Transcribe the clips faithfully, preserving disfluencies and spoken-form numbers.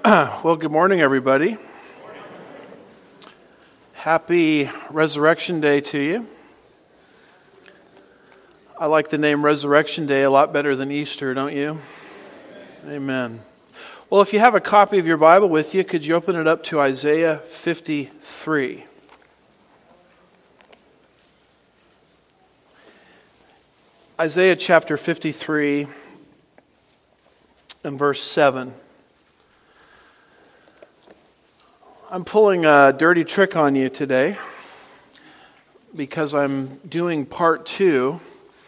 Well, good morning, everybody. Happy Resurrection Day to you. I like the name Resurrection Day a lot better than Easter, don't you? Amen. Well, if you have a copy of your Bible with you, could you open it up to Isaiah fifty-three? Isaiah chapter fifty-three and verse seven. I'm pulling a dirty trick on you today because I'm doing part two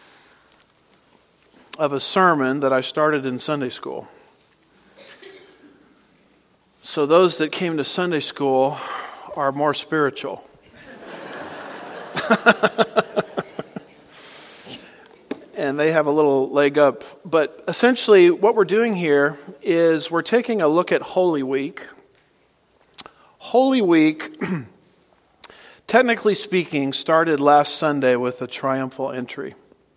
of a sermon that I started in Sunday school. So those that came to Sunday school are more spiritual. And they have a little leg up. But essentially what we're doing here is we're taking a look at Holy Week. Holy Week, technically speaking, started last Sunday with the triumphal entry.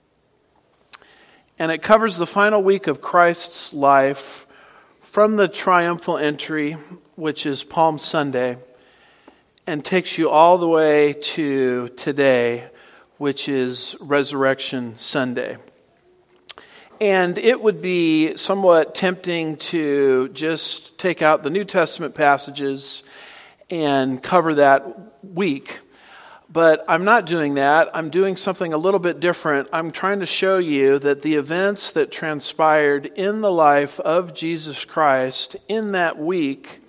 And it covers the final week of Christ's life from the triumphal entry, which is Palm Sunday, and takes you all the way to today, which is Resurrection Sunday. And it would be somewhat tempting to just take out the New Testament passages and cover that week. But I'm not doing that. I'm doing something a little bit different. I'm trying to show you that the events that transpired in the life of Jesus Christ in that week,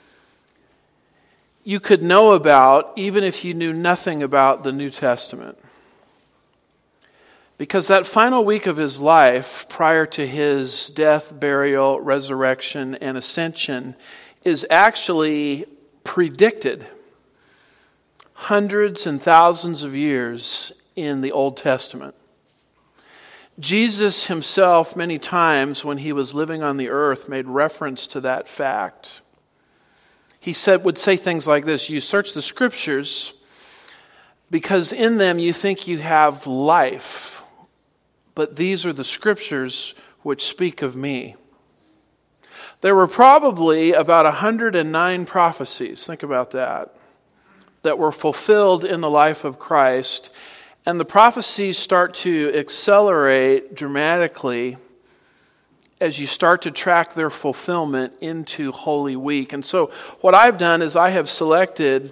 you could know about even if you knew nothing about the New Testament. Because that final week of his life, prior to his death, burial, resurrection, and ascension, is actually predicted hundreds and thousands of years in the Old Testament. Jesus himself, many times when he was living on the earth, made reference to that fact. He said, would say things like this: you search the scriptures because in them you think you have life, but these are the scriptures which speak of me. There were probably about one hundred nine prophecies, think about that, that were fulfilled in the life of Christ. And the prophecies start to accelerate dramatically as you start to track their fulfillment into Holy Week. And so what I've done is I have selected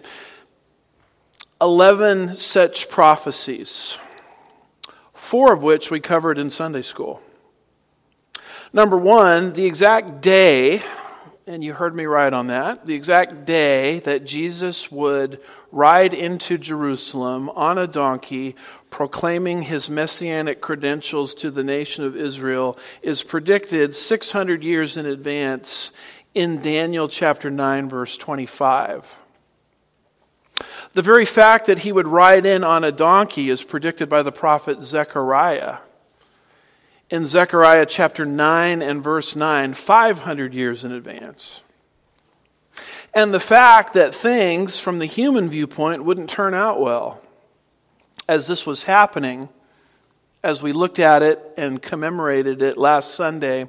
eleven such prophecies, four of which we covered in Sunday school. Number one, the exact day, and you heard me right on that, the exact day that Jesus would ride into Jerusalem on a donkey, proclaiming his messianic credentials to the nation of Israel, is predicted six hundred years in advance in Daniel chapter nine, verse twenty-five. The very fact that he would ride in on a donkey is predicted by the prophet Zechariah. In Zechariah chapter nine and verse nine, five hundred years in advance. And the fact that things from the human viewpoint wouldn't turn out well, as this was happening, as we looked at it and commemorated it last Sunday,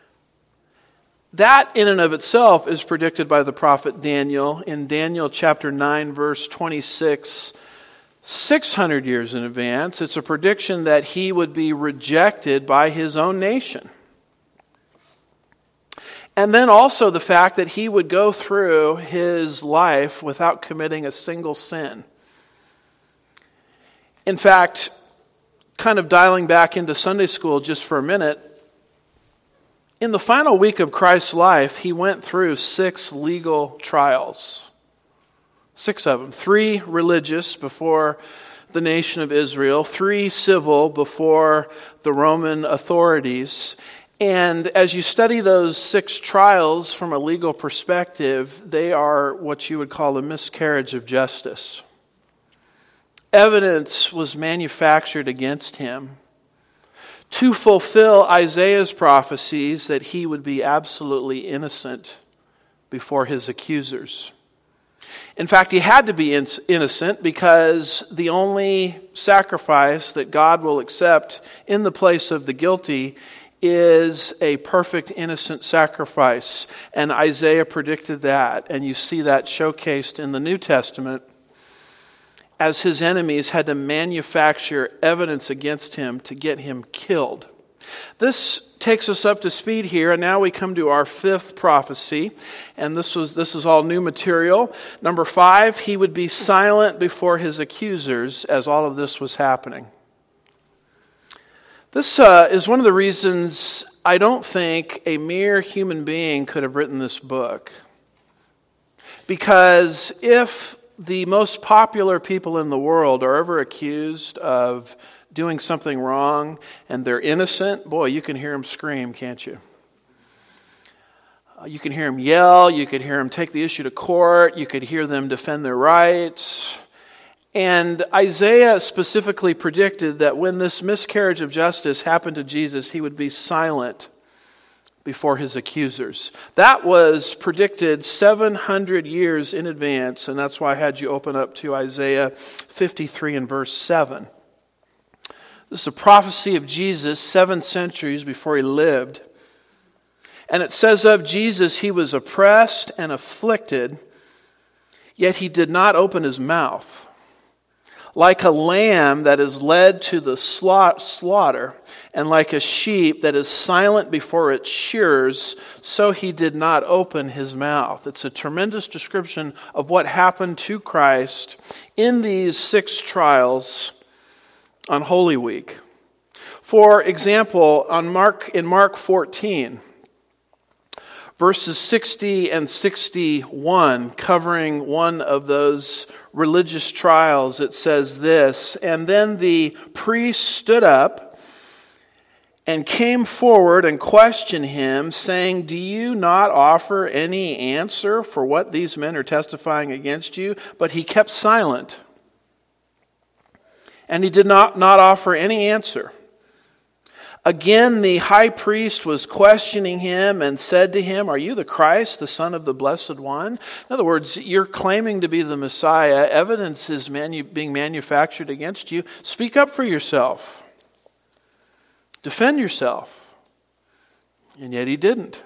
that in and of itself is predicted by the prophet Daniel in Daniel chapter nine verse twenty-six, six hundred years in advance. It's a prediction that he would be rejected by his own nation. And then also the fact that he would go through his life without committing a single sin. In fact, kind of dialing back into Sunday school just for a minute, in the final week of Christ's life, he went through six legal trials. Six of them. Three religious before the nation of Israel. Three civil before the Roman authorities. And as you study those six trials from a legal perspective, they are what you would call a miscarriage of justice. Evidence was manufactured against him to fulfill Isaiah's prophecies that he would be absolutely innocent before his accusers. In fact, he had to be innocent because the only sacrifice that God will accept in the place of the guilty is a perfect innocent sacrifice. And Isaiah predicted that. And you see that showcased in the New Testament as his enemies had to manufacture evidence against him to get him killed. This takes us up to speed here, and now we come to our fifth prophecy, and this was this is all new material. Number five, he would be silent before his accusers as all of this was happening. This uh, is one of the reasons I don't think a mere human being could have written this book. Because if the most popular people in the world are ever accused of doing something wrong and they're innocent, boy, you can hear them scream, can't you? Uh, you can hear them yell, you could hear them take the issue to court, you could hear them defend their rights. And Isaiah specifically predicted that when this miscarriage of justice happened to Jesus, he would be silent before his accusers. That was predicted seven hundred years in advance, and that's why I had you open up to Isaiah fifty-three and verse seven. This is a prophecy of Jesus seven centuries before he lived. And it says of Jesus, he was oppressed and afflicted, yet he did not open his mouth. Like a lamb that is led to the slaughter, and like a sheep that is silent before its shearers, so he did not open his mouth. It's a tremendous description of what happened to Christ in these six trials on Holy Week. For example, on Mark in Mark fourteen, verses sixty and sixty-one, covering one of those religious trials, it says this, "And then the priest stood up and came forward and questioned him, saying, 'Do you not offer any answer for what these men are testifying against you?' But he kept silent. And he did not, not offer any answer. Again, the high priest was questioning him and said to him, 'Are you the Christ, the Son of the Blessed One?'" In other words, you're claiming to be the Messiah. Evidence is manu- being manufactured against you. Speak up for yourself. Defend yourself. And yet he didn't.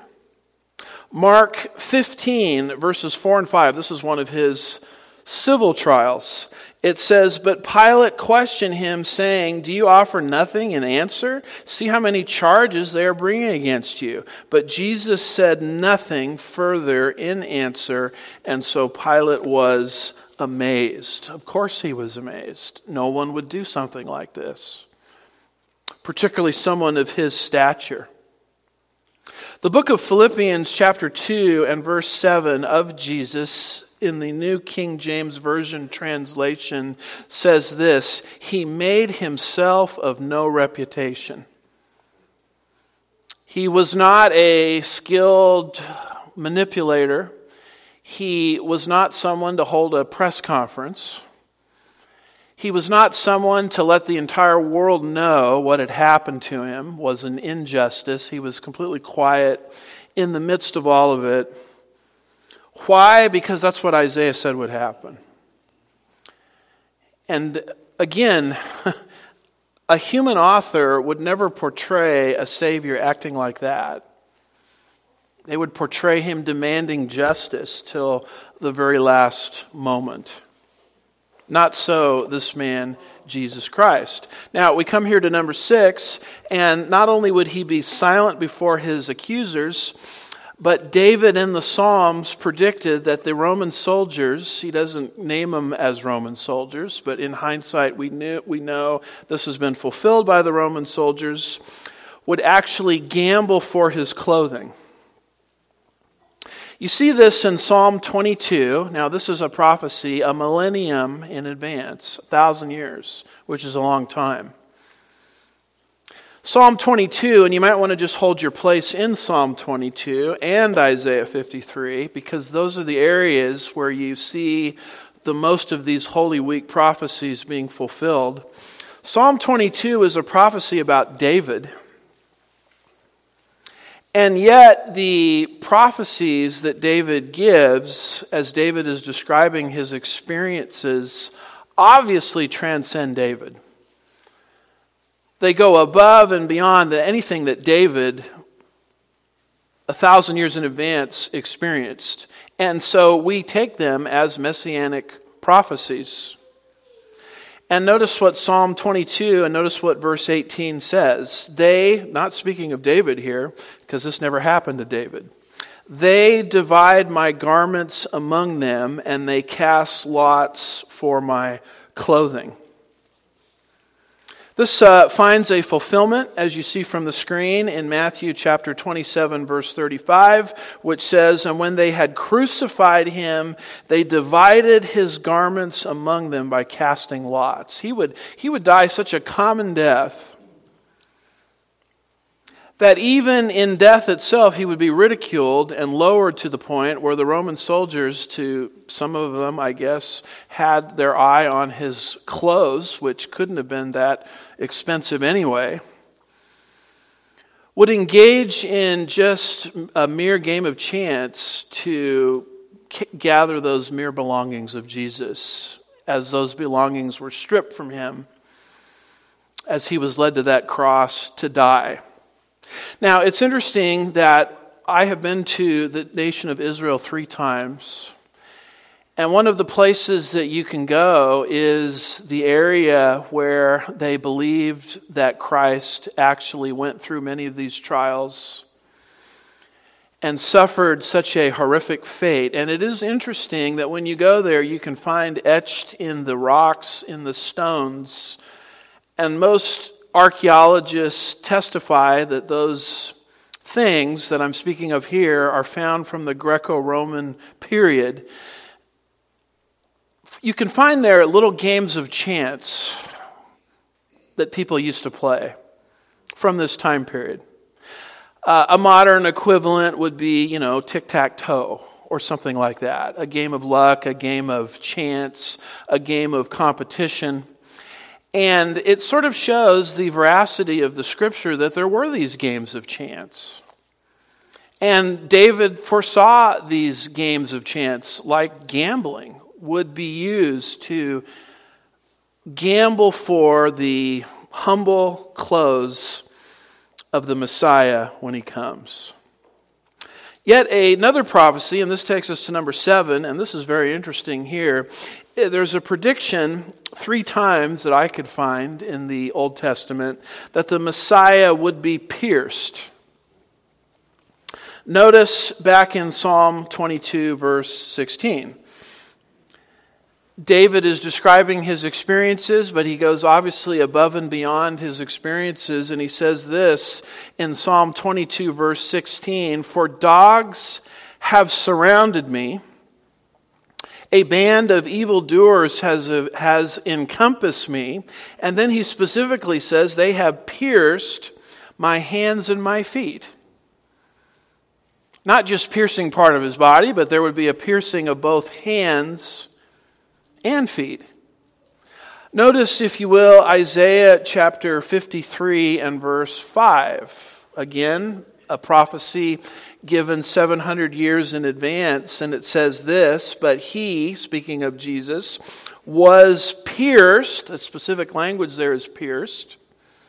Mark fifteen, verses four and five. This is one of his civil trials. It says, "But Pilate questioned him, saying, 'Do you offer nothing in answer? See how many charges they are bringing against you.' But Jesus said nothing further in answer, and so Pilate was amazed." Of course he was amazed. No one would do something like this, particularly someone of his stature. The book of Philippians chapter two and verse seven of Jesus in the New King James Version translation says this, "He made himself of no reputation." He was not a skilled manipulator. He was not someone to hold a press conference. He was not someone to let the entire world know what had happened to him was an injustice. He was completely quiet in the midst of all of it. Why? Because that's what Isaiah said would happen. And again, a human author would never portray a Savior acting like that. They would portray him demanding justice till the very last moment. Not so this man, Jesus Christ. Now, we come here to number six, and not only would he be silent before his accusers, but David in the Psalms predicted that the Roman soldiers, he doesn't name them as Roman soldiers, but in hindsight we knew, we know this has been fulfilled by the Roman soldiers, would actually gamble for his clothing. You see this in Psalm twenty-two. Now this is a prophecy, a millennium in advance, a thousand years, which is a long time. Psalm twenty-two, and you might want to just hold your place in Psalm twenty-two and Isaiah fifty-three, because those are the areas where you see the most of these Holy Week prophecies being fulfilled. Psalm twenty-two is a prophecy about David. And yet the prophecies that David gives, as David is describing his experiences, obviously transcend David. They go above and beyond anything that David, a thousand years in advance, experienced. And so we take them as messianic prophecies. And notice what Psalm twenty-two and notice what verse eighteen says. They, not speaking of David here, because this never happened to David. They divide my garments among them, and they cast lots for my clothing. This uh, finds a fulfillment, as you see from the screen, in Matthew chapter twenty-seven, verse thirty-five, which says, "And when they had crucified him, they divided his garments among them by casting lots." He would, he would die such a common death that even in death itself, he would be ridiculed and lowered to the point where the Roman soldiers, to some of them, I guess, had their eye on his clothes, which couldn't have been that expensive anyway, would engage in just a mere game of chance to gather those mere belongings of Jesus, as those belongings were stripped from him as he was led to that cross to die. Now, it's interesting that I have been to the nation of Israel three times, and one of the places that you can go is the area where they believed that Christ actually went through many of these trials and suffered such a horrific fate. And it is interesting that when you go there, you can find etched in the rocks, in the stones, and most archaeologists testify that those things that I'm speaking of here are found from the Greco-Roman period. You can find there little games of chance that people used to play from this time period. Uh, a modern equivalent would be, you know, tic-tac-toe or something like that. A game of luck, a game of chance, a game of competition. And it sort of shows the veracity of the scripture that there were these games of chance. And David foresaw these games of chance, like gambling, would be used to gamble for the humble close of the Messiah when he comes. Yet another prophecy, and this takes us to number seven, and this is very interesting here. There's a prediction three times that I could find in the Old Testament that the Messiah would be pierced. Notice back in Psalm twenty-two, verse sixteen. David is describing his experiences, but he goes obviously above and beyond his experiences, and he says this in Psalm twenty-two, verse sixteen, "For dogs have surrounded me, a band of evildoers has, has encompassed me," and then he specifically says, "They have pierced my hands and my feet." Not just piercing part of his body, but there would be a piercing of both hands and feet. Notice, if you will, Isaiah chapter fifty-three and verse five. Again, a prophecy given seven hundred years in advance, and it says this, "But he," speaking of Jesus, "was pierced," the specific language there is pierced,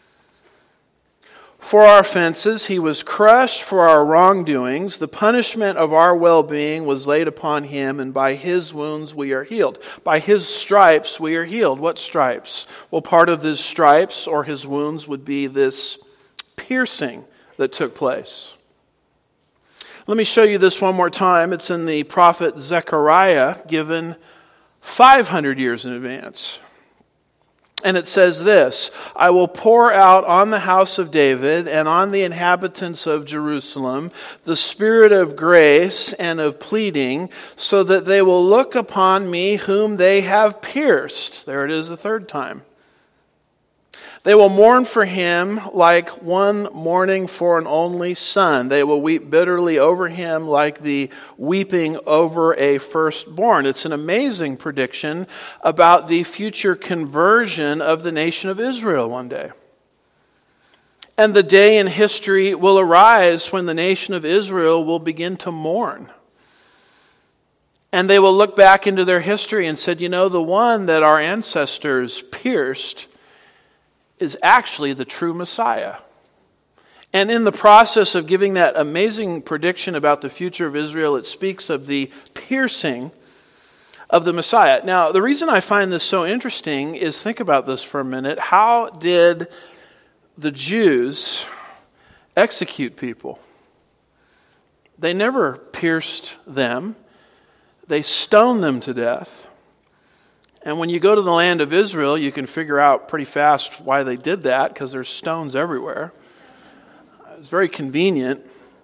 "for our offenses, he was crushed for our wrongdoings. The punishment of our well-being was laid upon him, and by his wounds we are healed." By his stripes we are healed. What stripes? Well, part of his stripes or his wounds would be this piercing that took place. Let me show you this one more time. It's in the prophet Zechariah, given five hundred years in advance. And it says this, "I will pour out on the house of David and on the inhabitants of Jerusalem the spirit of grace and of pleading, so that they will look upon me whom they have pierced." There it is the third time. "They will mourn for him like one mourning for an only son. They will weep bitterly over him like the weeping over a firstborn." It's an amazing prediction about the future conversion of the nation of Israel one day. And the day in history will arise when the nation of Israel will begin to mourn. And they will look back into their history and said, you know, the one that our ancestors pierced is actually the true Messiah. And in the process of giving that amazing prediction about the future of Israel, it speaks of the piercing of the Messiah. Now, the reason I find this so interesting is, think about this for a minute. How did the Jews execute people? They never pierced them. They stoned them to death. And when you go to the land of Israel, you can figure out pretty fast why they did that, because there's stones everywhere. It's very convenient.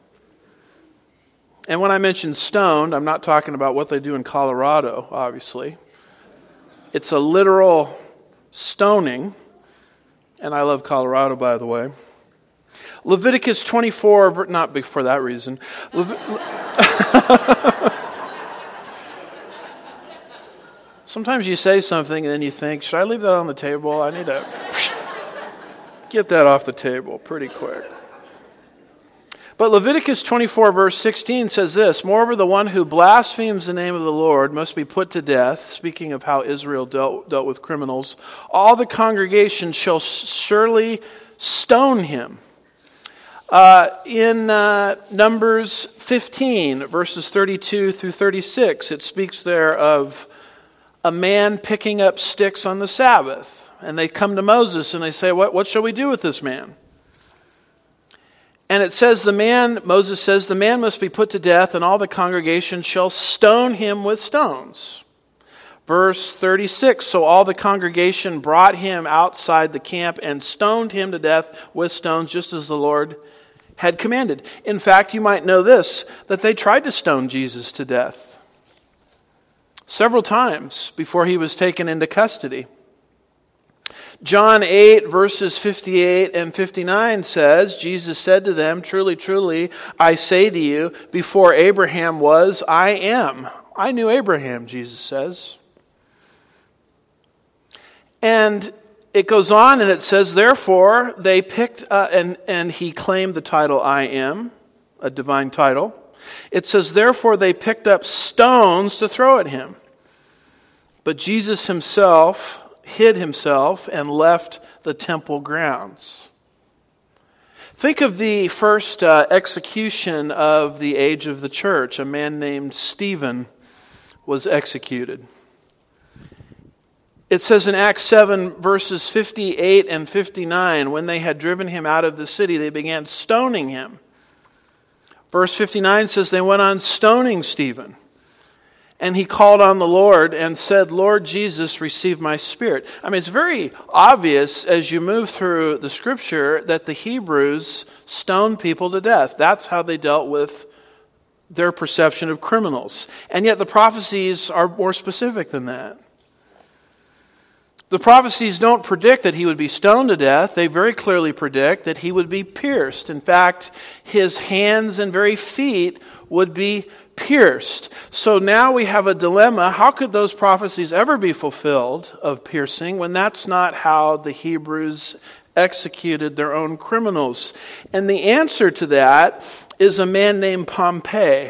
And when I mention stoned, I'm not talking about what they do in Colorado, obviously. It's a literal stoning. And I love Colorado, by the way. Leviticus twenty-four, not for that reason. Lev- Sometimes you say something and then you think, should I leave that on the table? I need to get that off the table pretty quick. But Leviticus twenty-four verse sixteen says this, moreover, the one who blasphemes the name of the Lord must be put to death. Speaking of how Israel dealt, dealt with criminals, all the congregation shall surely stone him. Uh, in uh, Numbers fifteen, verses thirty-two through thirty-six, it speaks there of a man picking up sticks on the Sabbath. And they come to Moses and they say, what, what shall we do with this man? And it says the man, Moses says, the man must be put to death, and all the congregation shall stone him with stones. Verse thirty-six, so all the congregation brought him outside the camp and stoned him to death with stones, just as the Lord had commanded. In fact, you might know this, that they tried to stone Jesus to death several times before he was taken into custody. John eight, verses fifty-eight and fifty-nine says, Jesus said to them, truly, truly, I say to you, before Abraham was, I am. I knew Abraham, Jesus says. And it goes on and it says, therefore, they picked, uh, and, and he claimed the title I am, a divine title. It says, therefore, they picked up stones to throw at him. But Jesus himself hid himself and left the temple grounds. Think of the first uh, execution of the age of the church. A man named Stephen was executed. It says in Acts seven, verses fifty-eight and fifty-nine, when they had driven him out of the city, they began stoning him. Verse fifty-nine says they went on stoning Stephen. And he called on the Lord and said, Lord Jesus, receive my spirit. I mean, it's very obvious as you move through the scripture that the Hebrews stoned people to death. That's how they dealt with their perception of criminals. And yet the prophecies are more specific than that. The prophecies don't predict that he would be stoned to death. They very clearly predict that he would be pierced. In fact, his hands and very feet would be pierced. So now we have a dilemma. How could those prophecies ever be fulfilled of piercing when that's not how the Hebrews executed their own criminals? And the answer to that is a man named Pompey,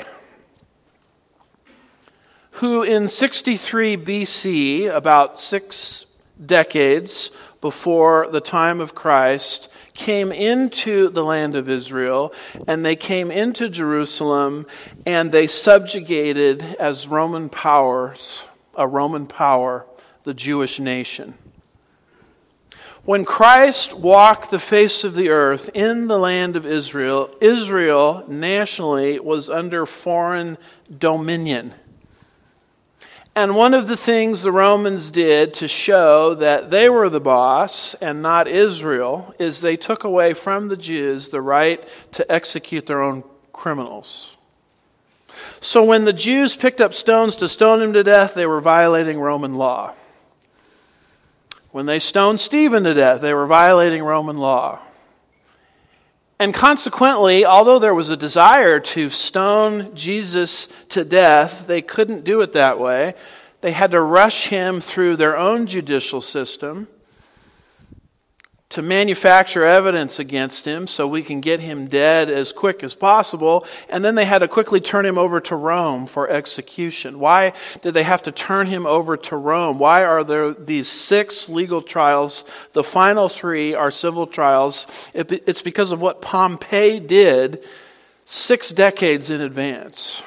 who in sixty-three B C, about six decades before the time of Christ, came into the land of Israel, and they came into Jerusalem, and they subjugated as Roman powers, a Roman power, the Jewish nation. When Christ walked the face of the earth in the land of Israel, Israel nationally was under foreign dominion. And one of the things the Romans did to show that they were the boss and not Israel is they took away from the Jews the right to execute their own criminals. So when the Jews picked up stones to stone him to death, they were violating Roman law. When they stoned Stephen to death, they were violating Roman law. And consequently, although there was a desire to stone Jesus to death, they couldn't do it that way. They had to rush him through their own judicial system to manufacture evidence against him so we can get him dead as quick as possible. And then they had to quickly turn him over to Rome for execution. Why did they have to turn him over to Rome? Why are there these six legal trials? The final three are civil trials. It's because of what Pompey did six decades in advance.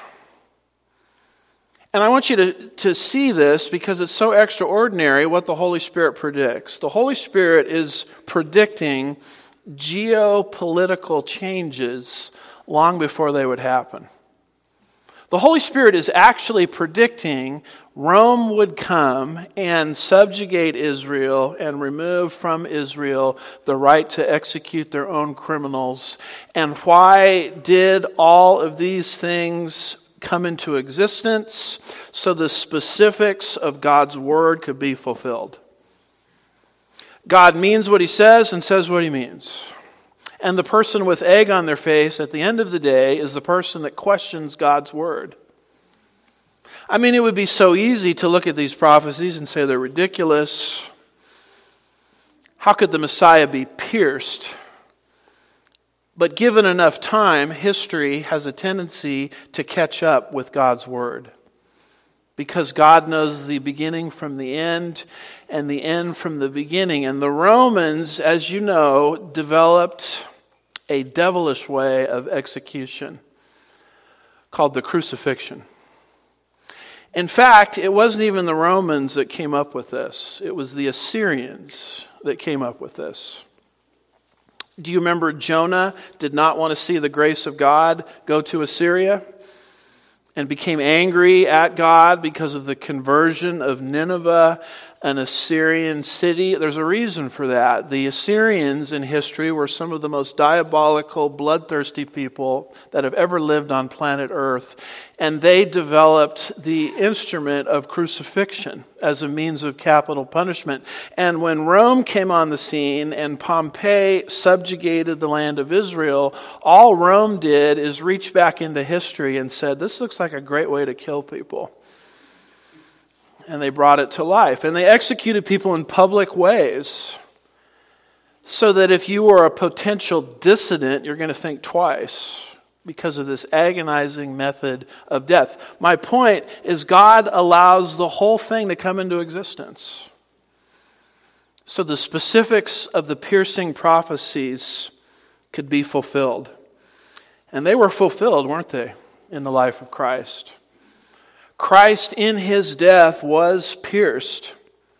And I want you to, to see this because it's so extraordinary what the Holy Spirit predicts. The Holy Spirit is predicting geopolitical changes long before they would happen. The Holy Spirit is actually predicting Rome would come and subjugate Israel and remove from Israel the right to execute their own criminals. And why did all of these things come into existence? So the specifics of God's word could be fulfilled. God means what he says and says what he means. And the person with egg on their face at the end of the day is the person that questions God's word. I mean, it would be so easy to look at these prophecies and say they're ridiculous. How could the Messiah be pierced? But given enough time, history has a tendency to catch up with God's word. Because God knows the beginning from the end and the end from the beginning. And the Romans, as you know, developed a devilish way of execution called the crucifixion. In fact, it wasn't even the Romans that came up with this. It was the Assyrians that came up with this. Do you remember Jonah did not want to see the grace of God go to Assyria and became angry at God because of the conversion of Nineveh, an Assyrian city? There's a reason for that. The Assyrians in history were some of the most diabolical, bloodthirsty people that have ever lived on planet Earth. And they developed the instrument of crucifixion as a means of capital punishment. And when Rome came on the scene and Pompey subjugated the land of Israel, all Rome did is reach back into history and said, this looks like a great way to kill people. And they brought it to life. And they executed people in public ways so that if you were a potential dissident, you're going to think twice because of this agonizing method of death. My point is God allows the whole thing to come into existence. So the specifics of the piercing prophecies could be fulfilled. And they were fulfilled, weren't they, in the life of Christ? Christ in his death was pierced.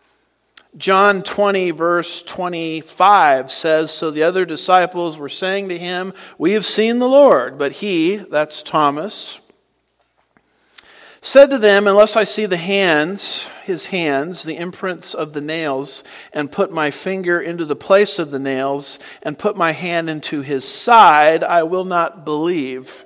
John twenty verse twenty-five says, so the other disciples were saying to him, we have seen the Lord. But he, that's Thomas, said to them, unless I see the hands, his hands, the imprints of the nails, and put my finger into the place of the nails, and put my hand into his side, I will not believe.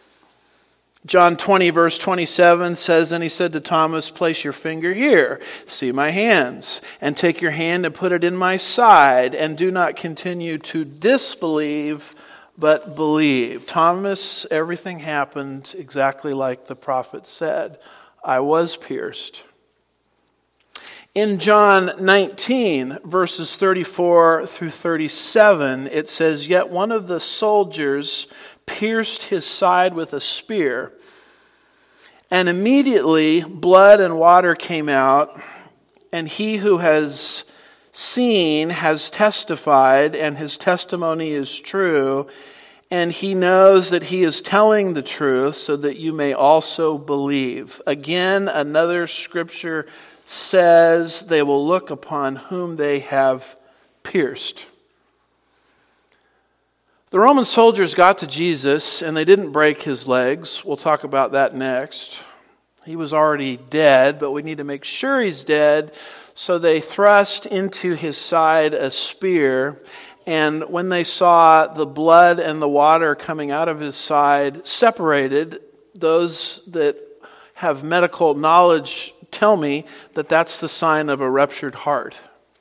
John twenty verse twenty-seven says, then he said to Thomas, place your finger here, see my hands, and take your hand and put it in my side, and do not continue to disbelieve, but believe. Thomas, everything happened exactly like the prophet said. I was pierced. In John nineteen, verses thirty-four through thirty-seven, it says, yet one of the soldiers pierced his side with a spear, and immediately blood and water came out, and he who has seen has testified, and his testimony is true, and he knows that he is telling the truth so that you may also believe. Again, another scripture says they will look upon whom they have pierced. The Roman soldiers got to Jesus and they didn't break his legs. We'll talk about that next. He was already dead, but we need to make sure he's dead. So they thrust into his side a spear, and when they saw the blood and the water coming out of his side separated, those that have medical knowledge tell me that that's the sign of a ruptured heart.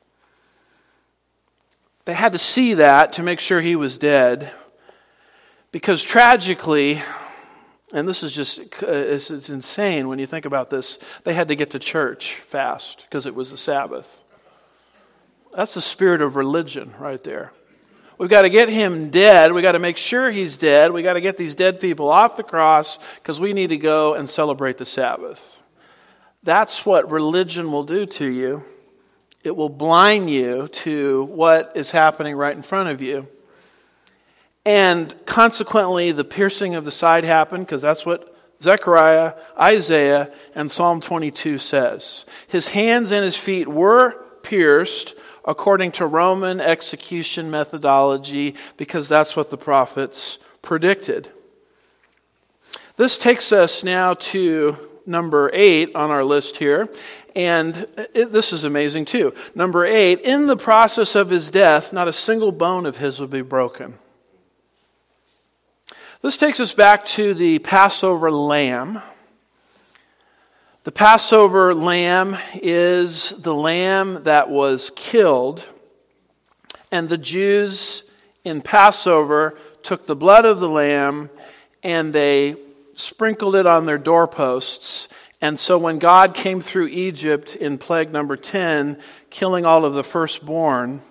They had to see that to make sure he was dead. Because tragically, and this is just, it's, it's insane when you think about this, they had to get to church fast because it was the Sabbath. That's the spirit of religion right there. We've got to get him dead. We've got to make sure he's dead. We've got to get these dead people off the cross because we need to go and celebrate the Sabbath. That's what religion will do to you. It will blind you to what is happening right in front of you. And consequently, the piercing of the side happened because that's what Zechariah, Isaiah, and Psalm twenty-two says. His hands and his feet were pierced according to Roman execution methodology because that's what the prophets predicted. This takes us now to number eight on our list here. And it, this is amazing too. Number eight, in the process of his death, not a single bone of his would be broken. This takes us back to the Passover lamb. The Passover lamb is the lamb that was killed, and the Jews in Passover took the blood of the lamb and they sprinkled it on their doorposts. And so when God came through Egypt in plague number ten, killing all of the firstborn,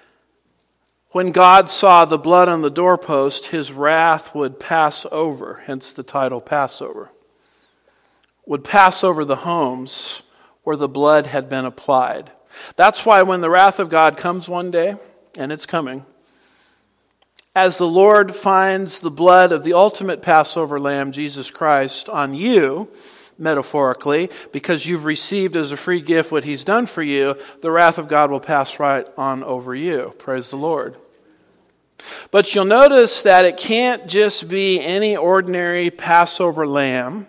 when God saw the blood on the doorpost, his wrath would pass over, hence the title Passover, would pass over the homes where the blood had been applied. That's why when the wrath of God comes one day, and it's coming, as the Lord finds the blood of the ultimate Passover lamb, Jesus Christ, on you, metaphorically, because you've received as a free gift what he's done for you, the wrath of God will pass right on over you. Praise the Lord. But you'll notice that it can't just be any ordinary Passover lamb.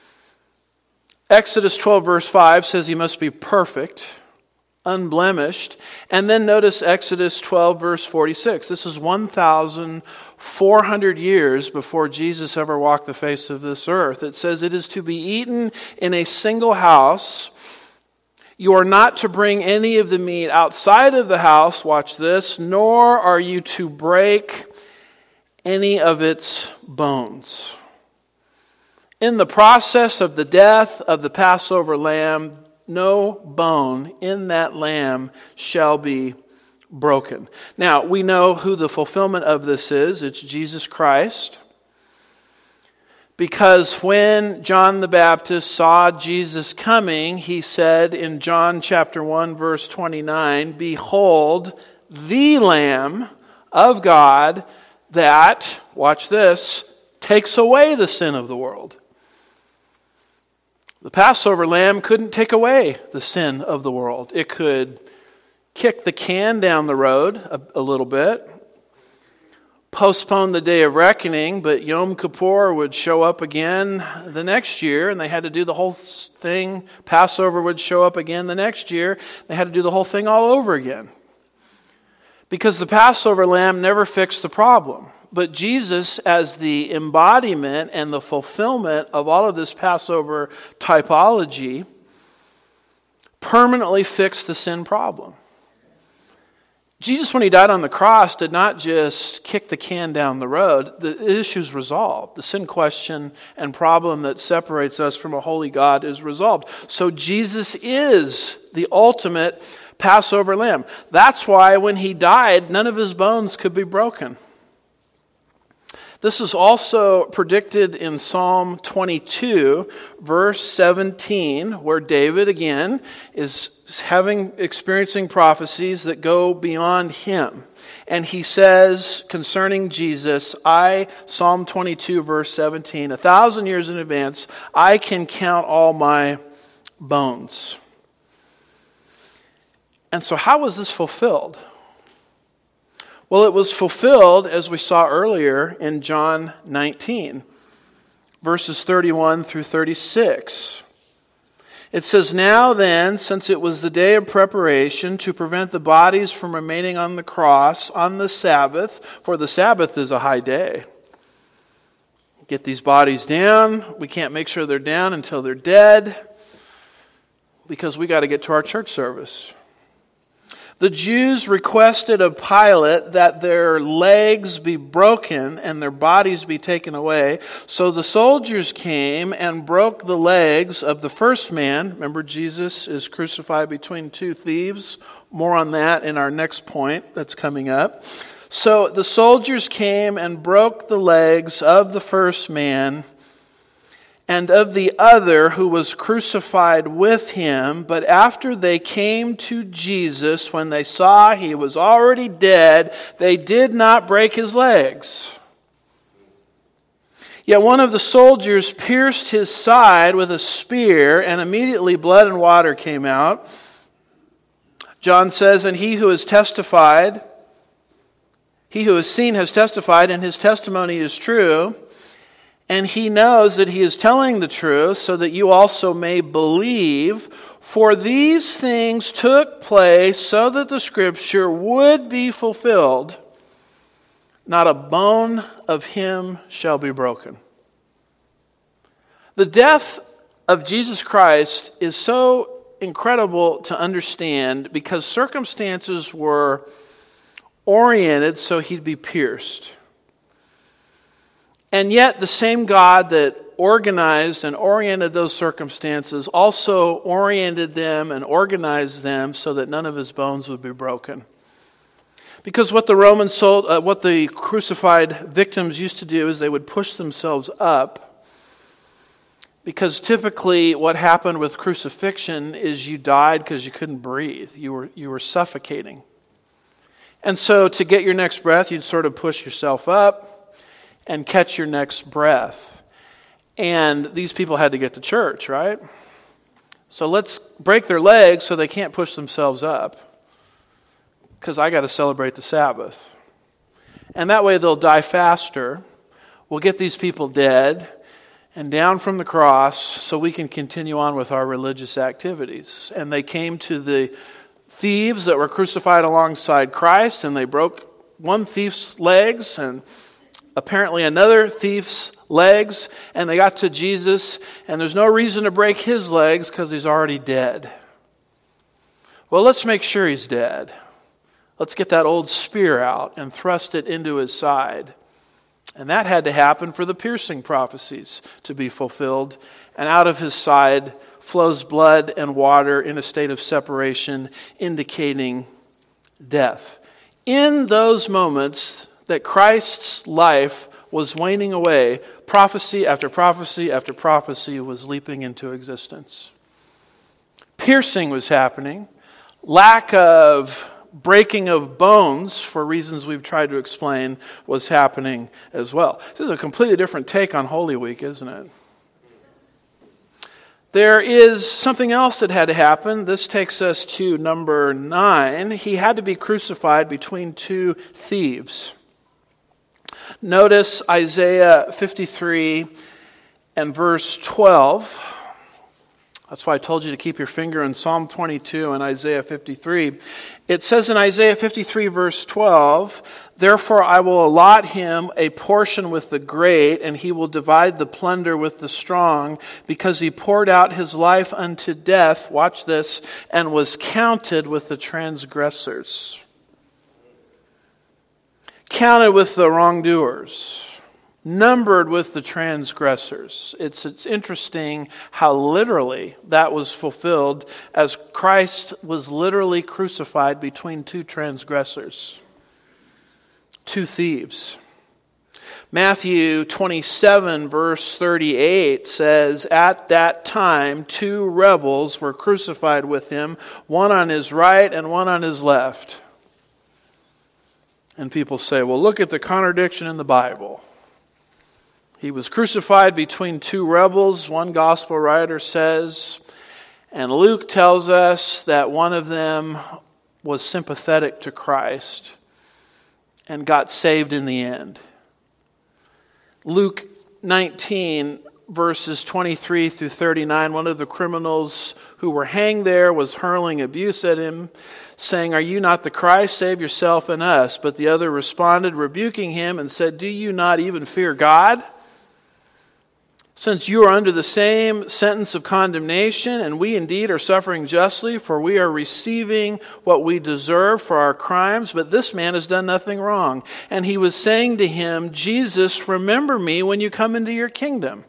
Exodus twelve verse five says he must be perfect, unblemished. And then notice Exodus twelve verse forty-six. This is one thousand four hundred years before Jesus ever walked the face of this earth. It says it is to be eaten in a single house. You are not to bring any of the meat outside of the house, watch this, nor are you to break any of its bones. In the process of the death of the Passover lamb, no bone in that lamb shall be broken. Now, we know who the fulfillment of this is. It's Jesus Christ. Because when John the Baptist saw Jesus coming, he said in John chapter one, verse twenty-nine, "Behold, the Lamb of God that," watch this, "takes away the sin of the world." The Passover lamb couldn't take away the sin of the world. It could kick the can down the road a, a little bit, postpone the day of reckoning, but Yom Kippur would show up again the next year, and they had to do the whole thing. Passover would show up again the next year. They had to do the whole thing all over again. Because the Passover lamb never fixed the problem. But Jesus, as the embodiment and the fulfillment of all of this Passover typology, permanently fixed the sin problem. Jesus, when he died on the cross, did not just kick the can down the road. The issue's resolved. The sin question and problem that separates us from a holy God is resolved. So Jesus is the ultimate Passover lamb. That's why when he died, none of his bones could be broken. This is also predicted in Psalm twenty-two, verse seventeen, where David, again, is having, experiencing prophecies that go beyond him. And he says concerning Jesus, I, Psalm twenty-two, verse seventeen, a thousand years in advance, I can count all my bones. And so how was this fulfilled? Well, it was fulfilled, as we saw earlier, in John nineteen, verses thirty-one through thirty-six. It says, "Now then, since it was the day of preparation to prevent the bodies from remaining on the cross on the Sabbath," for the Sabbath is a high day. Get these bodies down. We can't make sure they're down until they're dead, because we got to get to our church service. The Jews requested of Pilate that their legs be broken and their bodies be taken away. So the soldiers came and broke the legs of the first man. Remember, Jesus is crucified between two thieves. More on that in our next point that's coming up. So the soldiers came and broke the legs of the first man and of the other who was crucified with him. But after they came to Jesus, when they saw he was already dead, they did not break his legs. Yet one of the soldiers pierced his side with a spear, and immediately blood and water came out. John says, and he who has testified, he who has seen has testified, and his testimony is true. And he knows that he is telling the truth so that you also may believe. For these things took place so that the scripture would be fulfilled. Not a bone of him shall be broken. The death of Jesus Christ is so incredible to understand because circumstances were oriented so he'd be pierced. And yet the same God that organized and oriented those circumstances also oriented them and organized them so that none of his bones would be broken. Because what the Roman sold, uh, what the crucified victims used to do is they would push themselves up. Because typically what happened with crucifixion is you died because you couldn't breathe. You were you were suffocating. And so to get your next breath, you'd sort of push yourself up and catch your next breath. And these people had to get to church, right? So let's break their legs so they can't push themselves up. Because I got to celebrate the Sabbath. And that way they'll die faster. We'll get these people dead and down from the cross so we can continue on with our religious activities. And they came to the thieves that were crucified alongside Christ, and they broke one thief's legs and apparently another thief's legs, and they got to Jesus, and there's no reason to break his legs because he's already dead. Well, let's make sure he's dead. Let's get that old spear out and thrust it into his side. And that had to happen for the piercing prophecies to be fulfilled. And out of his side flows blood and water in a state of separation, indicating death. In those moments that Christ's life was waning away, prophecy after prophecy after prophecy was leaping into existence. Piercing was happening. Lack of breaking of bones, for reasons we've tried to explain, was happening as well. This is a completely different take on Holy Week, isn't it? There is something else that had to happen. This takes us to number nine. He had to be crucified between two thieves. Notice Isaiah fifty-three and verse twelve. That's why I told you to keep your finger in Psalm twenty-two and Isaiah fifty-three. It says in Isaiah fifty-three verse twelve, therefore I will allot him a portion with the great, and he will divide the plunder with the strong, because he poured out his life unto death, watch this, and was counted with the transgressors. Counted with the wrongdoers. Numbered with the transgressors. It's, it's interesting how literally that was fulfilled, as Christ was literally crucified between two transgressors, two thieves. Matthew twenty-seven verse thirty-eight says, at that time two rebels were crucified with him, one on his right and one on his left. And people say, well, look at the contradiction in the Bible. He was crucified between two rebels, one gospel writer says, and Luke tells us that one of them was sympathetic to Christ and got saved in the end. Luke nineteen, verses twenty-three through thirty-nine, one of the criminals who were hanged there was hurling abuse at him, saying, are you not the Christ? Save yourself and us. But the other responded, rebuking him, and said, do you not even fear God, Since you are under the same sentence of condemnation, and we indeed are suffering justly, for we are receiving what we deserve for our crimes, but this man has done nothing wrong. And he was saying to him, Jesus, remember me when you come into your kingdom.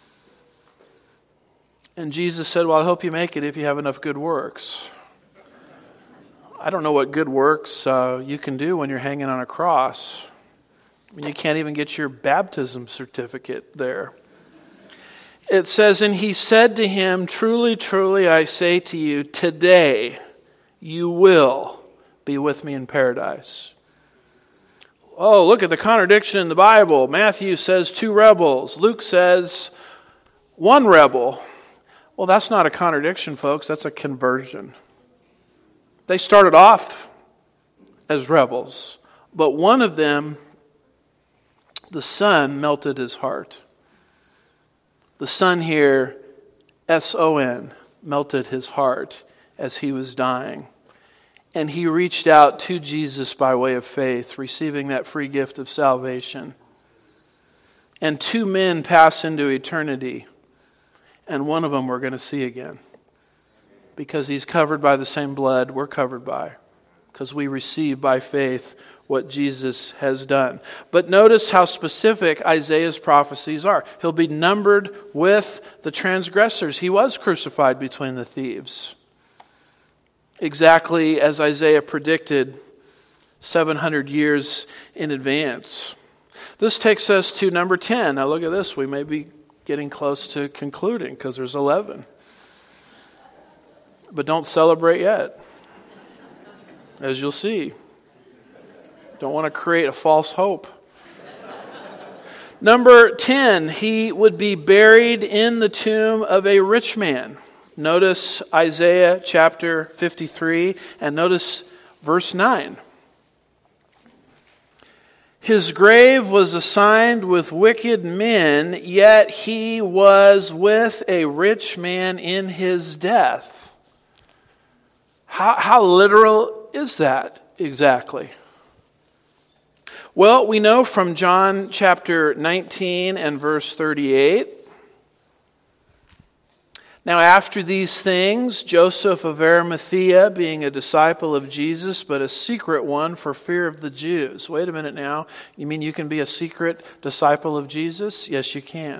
And Jesus said, well, I hope you make it if you have enough good works. I don't know what good works uh, you can do when you're hanging on a cross. I mean, you can't even get your baptism certificate there. It says, and he said to him, truly, truly, I say to you, today you will be with me in paradise. Oh, look at the contradiction in the Bible. Matthew says two rebels. Luke says one rebel. Well, that's not a contradiction, folks. That's a conversion. They started off as rebels, but one of them, the Son, melted his heart. The Son here, S O N, melted his heart as he was dying. And he reached out to Jesus by way of faith, receiving that free gift of salvation. And two men pass into eternity, and one of them we're going to see again. Because he's covered by the same blood we're covered by. Because we receive by faith what Jesus has done. But notice how specific Isaiah's prophecies are. He'll be numbered with the transgressors. He was crucified between the thieves. Exactly as Isaiah predicted seven hundred years in advance. This takes us to number ten. Now look at this. We may be getting close to concluding because there's eleven. But don't celebrate yet. As you'll see. Don't want to create a false hope. Number ten, he would be buried in the tomb of a rich man. Notice Isaiah chapter fifty-three and notice verse nine. His grave was assigned with wicked men, yet he was with a rich man in his death. How, how literal is that exactly? Well, we know from John chapter nineteen and verse thirty-eight. Now after these things, Joseph of Arimathea, being a disciple of Jesus, but a secret one for fear of the Jews. Wait a minute now. You mean you can be a secret disciple of Jesus? Yes, you can.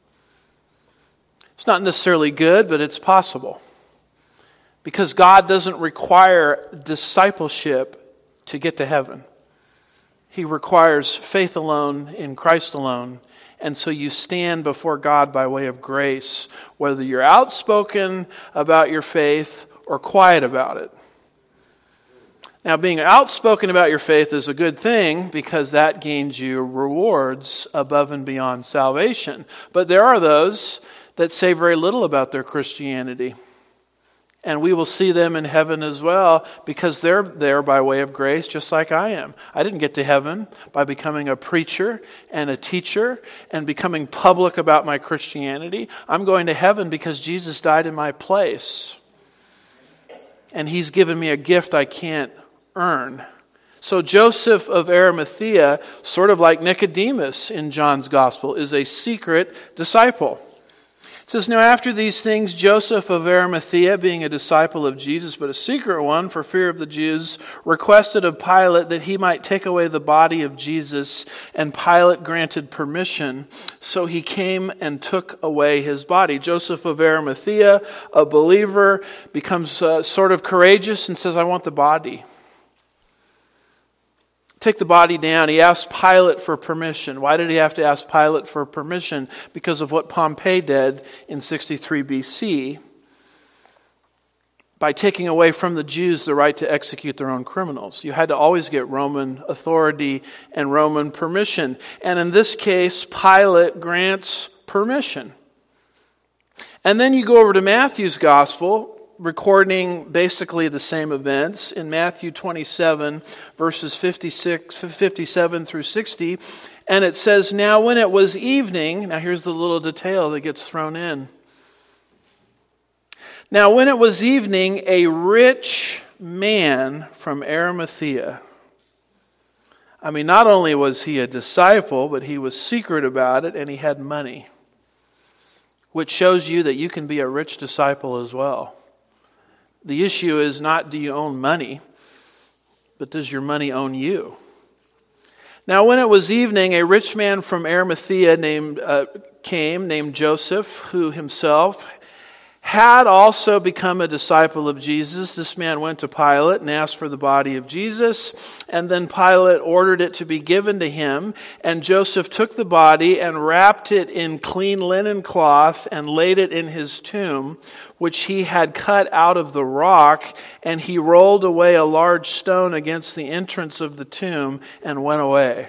It's not necessarily good, but it's possible. Because God doesn't require discipleship to get to heaven. He requires faith alone in Christ alone. And so you stand before God by way of grace, whether you're outspoken about your faith or quiet about it. Now, being outspoken about your faith is a good thing because that gains you rewards above and beyond salvation. But there are those that say very little about their Christianity. And we will see them in heaven as well because they're there by way of grace just like I am. I didn't get to heaven by becoming a preacher and a teacher and becoming public about my Christianity. I'm going to heaven because Jesus died in my place. And He's given me a gift I can't earn. So Joseph of Arimathea, sort of like Nicodemus in John's Gospel, is a secret disciple. It says, now after these things, Joseph of Arimathea, being a disciple of Jesus, but a secret one for fear of the Jews, requested of Pilate that he might take away the body of Jesus, and Pilate granted permission. So he came and took away his body. Joseph of Arimathea, a believer, becomes uh, sort of courageous and says, I want the body. Take the body down. He asked Pilate for permission. Why did he have to ask Pilate for permission? Because of what Pompey did in sixty-three B C by taking away from the Jews the right to execute their own criminals. You had to always get Roman authority and Roman permission. And in this case, Pilate grants permission. And then you go over to Matthew's Gospel, recording basically the same events in Matthew twenty-seven, verses fifty-six, fifty-seven through sixty. And it says, now when it was evening, now here's the little detail that gets thrown in. Now when it was evening, a rich man from Arimathea. I mean, not only was he a disciple, but he was secret about it and he had money. which shows you that you can be a rich disciple as well. The issue is not do you own money, but does your money own you? Now when it was evening, a rich man from Arimathea named uh, came, named Joseph, who himself had also become a disciple of Jesus. This man went to Pilate and asked for the body of Jesus, and then Pilate ordered it to be given to him, and Joseph took the body and wrapped it in clean linen cloth and laid it in his tomb, which he had cut out of the rock, and he rolled away a large stone against the entrance of the tomb and went away.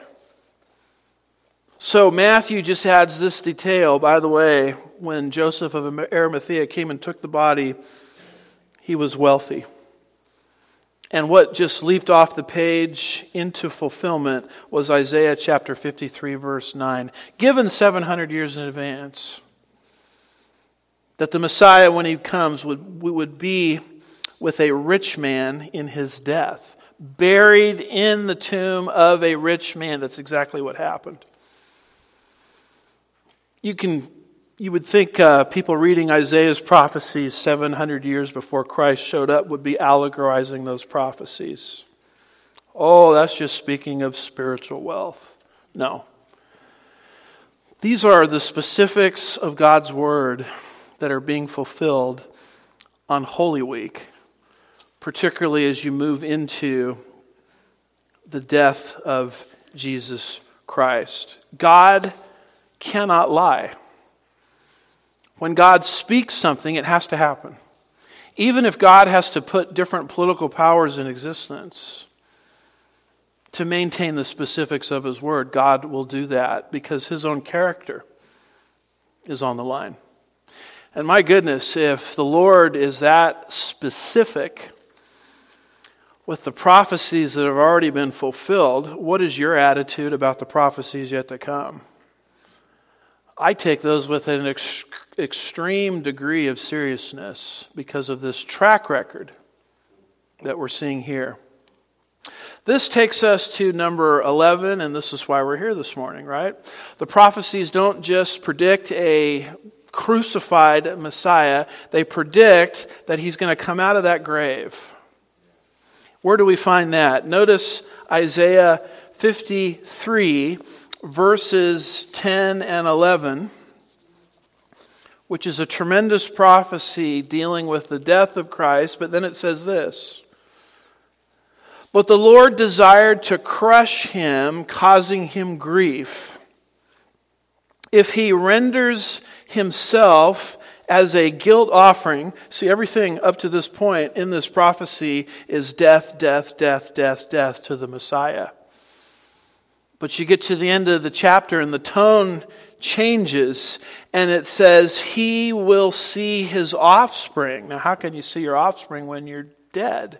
So Matthew just adds this detail. By the way, when Joseph of Arimathea came and took the body, he was wealthy. And what just leaped off the page into fulfillment was Isaiah chapter fifty-three, verse nine, given seven hundred years in advance, that the Messiah, when he comes, would, would be with a rich man in his death, buried in the tomb of a rich man. That's exactly what happened. You can, you would think uh, people reading Isaiah's prophecies seven hundred years before Christ showed up would be allegorizing those prophecies. Oh, that's just speaking of spiritual wealth. No. These are the specifics of God's word that are being fulfilled on Holy Week, particularly as you move into the death of Jesus Christ. God cannot lie. When God speaks something, it has to happen. Even if God has to put different political powers in existence to maintain the specifics of his word, God will do that because his own character is on the line. And my goodness, if the Lord is that specific with the prophecies that have already been fulfilled, what is your attitude about the prophecies yet to come? I take those with an ex- extreme degree of seriousness because of this track record that we're seeing here. This takes us to number eleven, and this is why we're here this morning, right? The prophecies don't just predict a crucified Messiah, they predict that he's going to come out of that grave. Where do we find that? Notice Isaiah fifty-three, verses ten and eleven, which is a tremendous prophecy dealing with the death of Christ, but then it says this: "But the Lord desired to crush him, causing him grief. If he renders himself as a guilt offering," see, everything up to this point in this prophecy is death, death, death, death, death to the Messiah. But you get to the end of the chapter and the tone changes and it says, he will see his offspring. Now, how can you see your offspring when you're dead?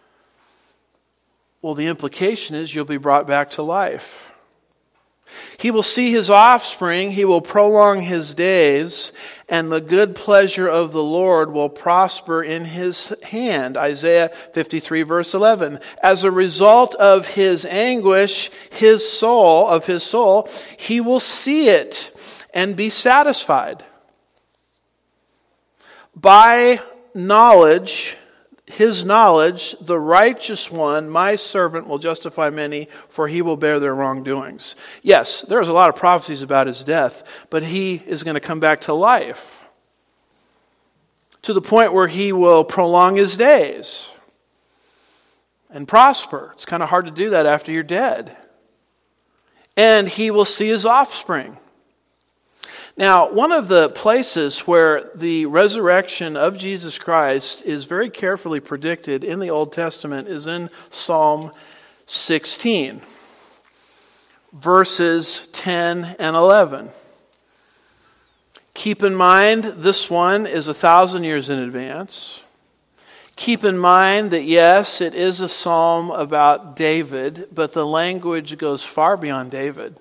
Well, the implication is you'll be brought back to life. He will see his offspring, he will prolong his days, and the good pleasure of the Lord will prosper in his hand. Isaiah fifty-three, verse eleven. As a result of his anguish, his soul, of his soul, he will see it and be satisfied. By knowledge, his knowledge, the righteous one, my servant, will justify many, for he will bear their wrongdoings. Yes, there's a lot of prophecies about his death, but he is going to come back to life to the point where he will prolong his days and prosper. It's kind of hard to do that after you're dead. And he will see his offspring. Now, one of the places where the resurrection of Jesus Christ is very carefully predicted in the Old Testament is in Psalm sixteen, verses ten and eleven. Keep in mind, this one is a thousand years in advance. Keep in mind that, yes, it is a psalm about David, but the language goes far beyond David.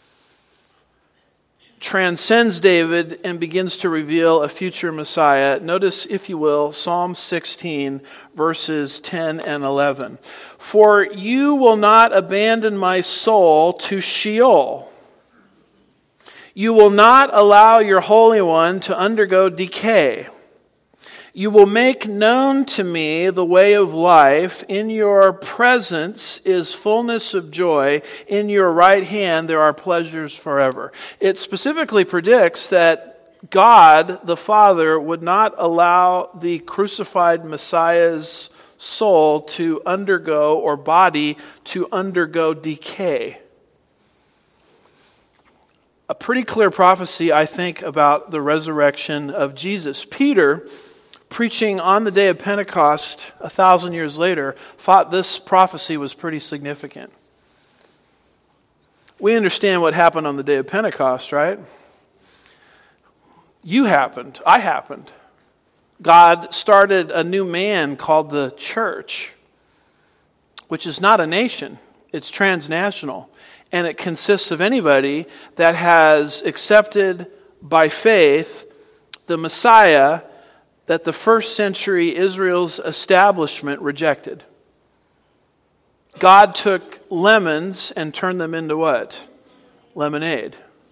Transcends David and begins to reveal a future Messiah. Notice, if you will, Psalm sixteen, verses ten and eleven. For you will not abandon my soul to Sheol. You will not allow your Holy One to undergo decay. You will make known to me the way of life. In your presence is fullness of joy. In your right hand there are pleasures forever. It specifically predicts that God, the Father, would not allow the crucified Messiah's soul to undergo, or body to undergo, decay. A pretty clear prophecy, I think, about the resurrection of Jesus. Peter, preaching on the day of Pentecost a thousand years later, thought this prophecy was pretty significant. We understand what happened on the day of Pentecost, right? You happened. I happened. God started a new man called the church, which is not a nation. It's transnational. And it consists of anybody that has accepted by faith the Messiah that the first century Israel's establishment rejected. God took lemons and turned them into what? Lemonade.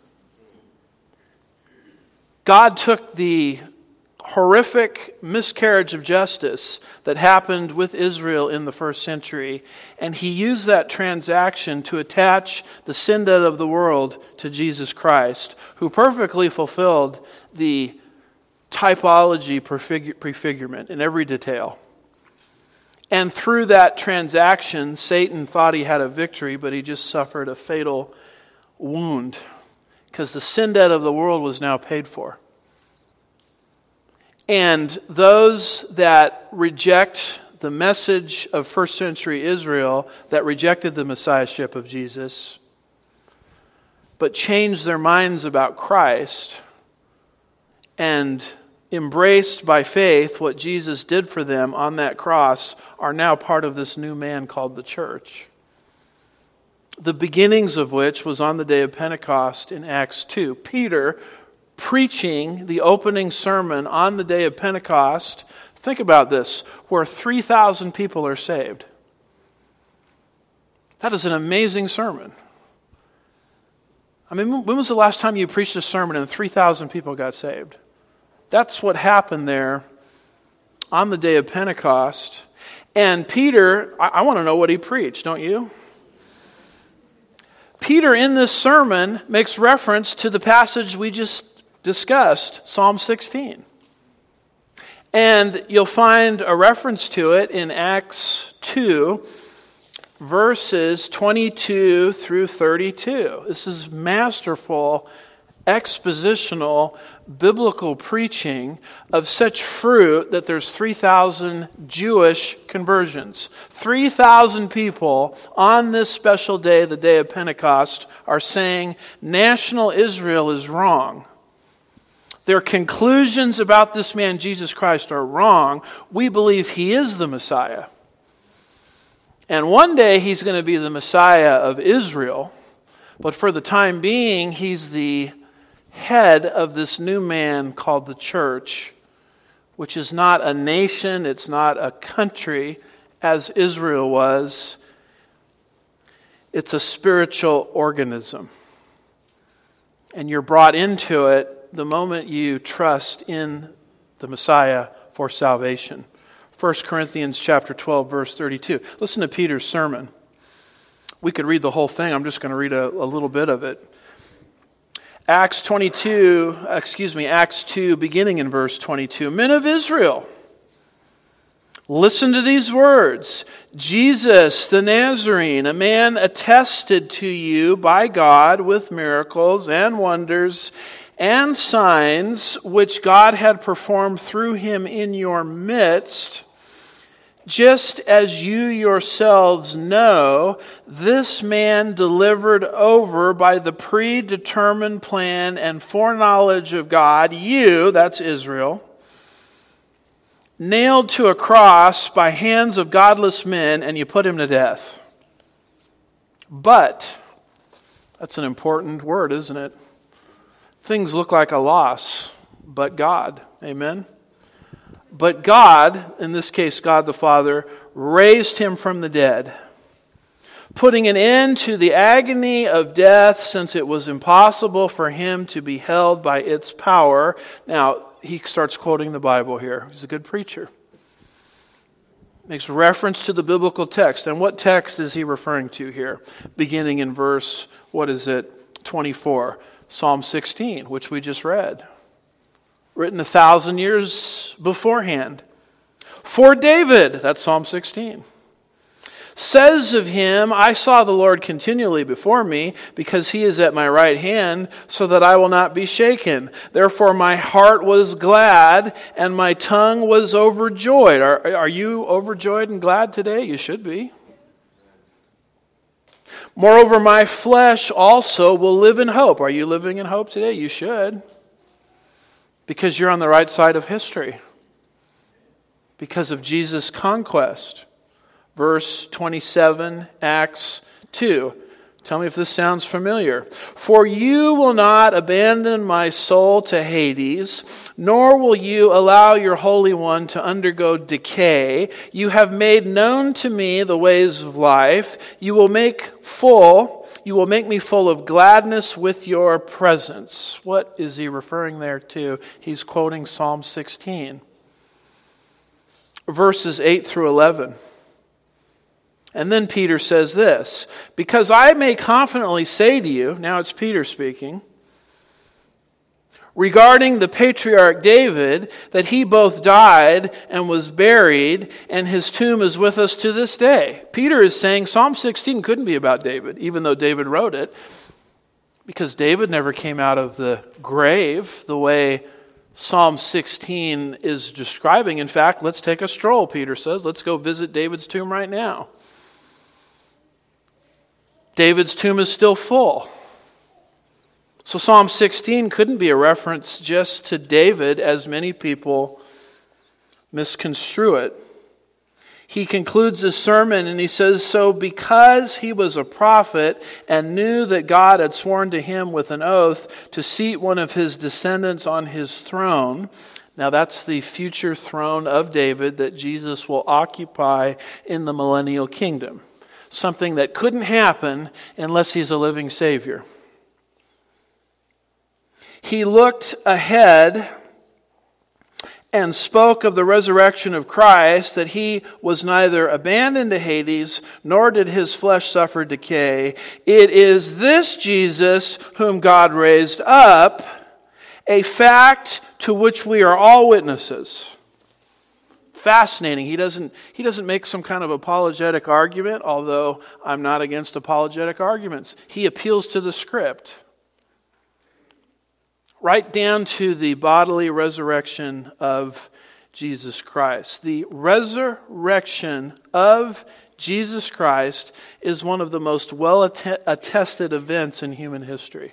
God took the horrific miscarriage of justice that happened with Israel in the first century, and he used that transaction to attach the sin debt of the world to Jesus Christ, who perfectly fulfilled the typology prefigure, prefigurement in every detail. And through that transaction, Satan thought he had a victory, but he just suffered a fatal wound, because the sin debt of the world was now paid for. And those that reject the message of first century Israel, that rejected the Messiahship of Jesus, but changed their minds about Christ and embraced by faith what Jesus did for them on that cross, are now part of this new man called the church. The beginnings of which was on the day of Pentecost in Acts two. Peter, preaching the opening sermon on the day of Pentecost, think about this, where three thousand people are saved. That is an amazing sermon. I mean, when was the last time you preached a sermon and three thousand people got saved? That's what happened there on the day of Pentecost. And Peter, I, I want to know what he preached, don't you? Peter, in this sermon, makes reference to the passage we just discussed, Psalm sixteen. And you'll find a reference to it in Acts two, verses twenty-two through thirty-two. This is masterful, expositional, biblical preaching of such fruit that there's three thousand Jewish conversions. three thousand people on this special day, the day of Pentecost, are saying national Israel is wrong. Their conclusions about this man, Jesus Christ, are wrong. We believe he is the Messiah. And one day he's going to be the Messiah of Israel. But for the time being, he's the head of this new man called the church, which is not a nation, it's not a country as Israel was. It's a spiritual organism. And you're brought into it the moment you trust in the Messiah for salvation. First Corinthians chapter twelve, verse thirty-two. Listen to Peter's sermon. We could read the whole thing. I'm just going to read a, a little bit of it. Acts twenty-two, excuse me, Acts two, beginning in verse twenty-two. Men of Israel, listen to these words. Jesus the Nazarene, a man attested to you by God with miracles and wonders and signs which God had performed through him in your midst, just as you yourselves know, this man delivered over by the predetermined plan and foreknowledge of God, you, that's Israel, nailed to a cross by hands of godless men, and you put him to death. But, that's an important word, isn't it? Things look like a loss, but God. Amen? But God, in this case God the Father, raised him from the dead, putting an end to the agony of death, since it was impossible for him to be held by its power. Now, he starts quoting the Bible here. He's a good preacher. Makes reference to the biblical text. And what text is he referring to here? Beginning in verse, what is it, twenty-four. Psalm sixteen, which we just read. Written a thousand years beforehand. For David, that's Psalm sixteen. Says of him, I saw the Lord continually before me, because he is at my right hand, so that I will not be shaken. Therefore my heart was glad, and my tongue was overjoyed. Are, are you overjoyed and glad today? You should be. Moreover, my flesh also will live in hope. Are you living in hope today? You should. Because you're on the right side of history. Because of Jesus' conquest. Verse twenty-seven, Acts two. Tell me if this sounds familiar. For you will not abandon my soul to Hades, nor will you allow your Holy One to undergo decay. You have made known to me the ways of life. You will make full, you will make me full of gladness with your presence. What is he referring there to? He's quoting Psalm sixteen. Verses eight through eleven. And then Peter says this, because I may confidently say to you, now it's Peter speaking, regarding the patriarch David, that he both died and was buried, and his tomb is with us to this day. Peter is saying Psalm sixteen couldn't be about David, even though David wrote it, because David never came out of the grave the way Psalm sixteen is describing. In fact, let's take a stroll, Peter says. Let's go visit David's tomb right now. David's tomb is still full. So Psalm sixteen couldn't be a reference just to David, as many people misconstrue it. He concludes his sermon and he says, so because he was a prophet and knew that God had sworn to him with an oath to seat one of his descendants on his throne. Now that's the future throne of David that Jesus will occupy in the millennial kingdom. Something that couldn't happen unless he's a living Savior. He looked ahead and spoke of the resurrection of Christ, that he was neither abandoned to Hades, nor did his flesh suffer decay. It is this Jesus whom God raised up, a fact to which we are all witnesses. Fascinating. He doesn't, he doesn't make some kind of apologetic argument, although I'm not against apologetic arguments. He appeals to the script. Right down to the bodily resurrection of Jesus Christ. The resurrection of Jesus Christ is one of the most well-attested events in human history.